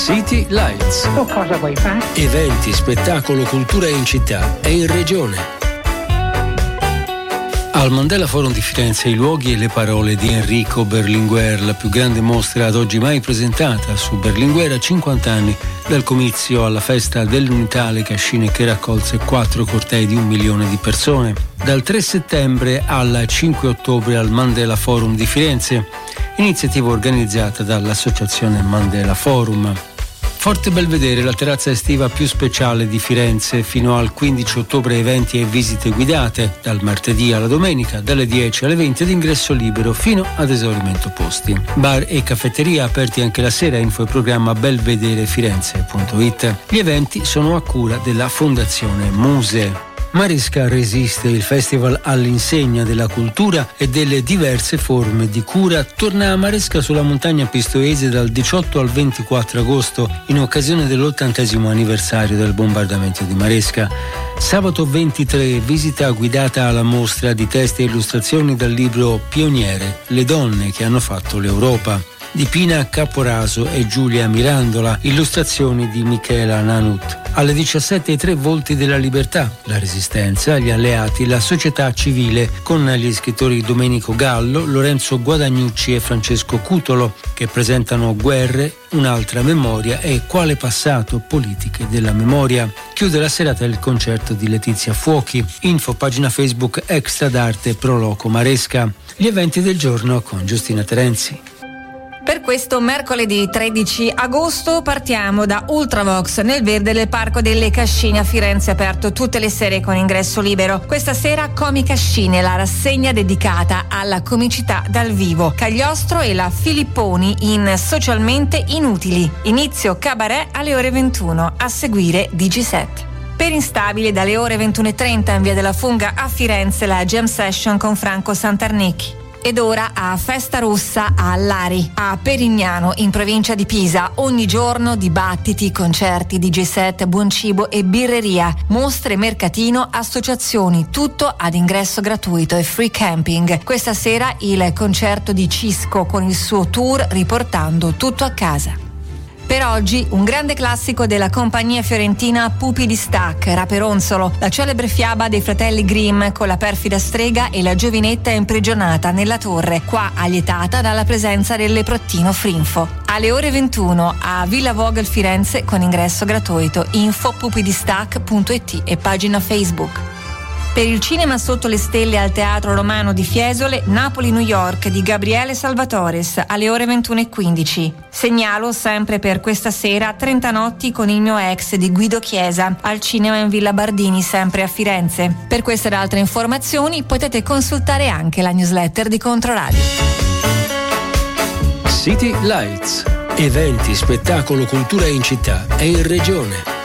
City Lights. O cosa vuoi fare? Eventi, spettacolo, cultura in città e in regione. Al Mandela Forum di Firenze i luoghi e le parole di Enrico Berlinguer, la più grande mostra ad oggi mai presentata su Berlinguer a 50 anni dal comizio alla festa dell'Unità alle Cascine che raccolse 4 cortei di 1 milione di persone. Dal 3 settembre al 5 ottobre al Mandela Forum di Firenze, iniziativa organizzata dall'Associazione Mandela Forum. Forte Belvedere, la terrazza estiva più speciale di Firenze, fino al 15 ottobre eventi e visite guidate, dal martedì alla domenica, dalle 10 alle 20 ad ingresso libero fino ad esaurimento posti. Bar e caffetteria aperti anche la sera, info e programma belvederefirenze.it. Gli eventi sono a cura della Fondazione Muse. Maresca resiste, il festival all'insegna della cultura e delle diverse forme di cura torna a Maresca sulla montagna pistoiese dal 18 al 24 agosto in occasione dell'80° anniversario del bombardamento di Maresca. Sabato 23 visita guidata alla mostra di testi e illustrazioni dal libro Pioniere, le donne che hanno fatto l'Europa, di Pina Caporaso e Giulia Mirandola, illustrazioni di Michela Nanut. Alle 17 i 3 volti della libertà, la resistenza, gli alleati, la società civile, con gli scrittori Domenico Gallo, Lorenzo Guadagnucci e Francesco Cutolo, che presentano Guerre, un'altra memoria e Quale passato, politiche della memoria. Chiude la serata il concerto di Letizia Fuochi. Info pagina Facebook Extra d'Arte Pro Loco Maresca. Gli eventi del giorno con Giustina Terenzi. Per questo mercoledì 13 agosto partiamo da Ultravox nel verde del Parco delle Cascine a Firenze, aperto tutte le sere con ingresso libero. Questa sera Comi Cascine, la rassegna dedicata alla comicità dal vivo. Cagliostro e la Filipponi in Socialmente Inutili. Inizio cabaret alle ore 21, a seguire DJ7. Per Instabile dalle ore 21:30 in via della Funga a Firenze la Jam Session con Franco Santarnecchi. Ed ora a Festa Rossa a Lari, a Perignano, in provincia di Pisa. Ogni giorno dibattiti, concerti, DJ set, buon cibo e birreria, mostre, mercatino, associazioni, tutto ad ingresso gratuito e free camping. Questa sera il concerto di Cisco con il suo tour Riportando tutto a casa. Per oggi un grande classico della compagnia fiorentina Pupi di Stac, Raperonzolo, la celebre fiaba dei fratelli Grimm con la perfida strega e la giovinetta imprigionata nella torre, qua allietata dalla presenza del leprottino Frinfo. Alle ore 21 a Villa Vogel Firenze con ingresso gratuito. Info pupidistac.it e pagina Facebook. Per il cinema sotto le stelle al Teatro Romano di Fiesole, Napoli-New York di Gabriele Salvatores alle ore 21:15. Segnalo sempre per questa sera 30 notti con il mio ex di Guido Chiesa al cinema in Villa Bardini, sempre a Firenze. Per queste ed altre informazioni potete consultare anche la newsletter di Controradio. City Lights. Eventi, spettacolo, cultura in città e in regione.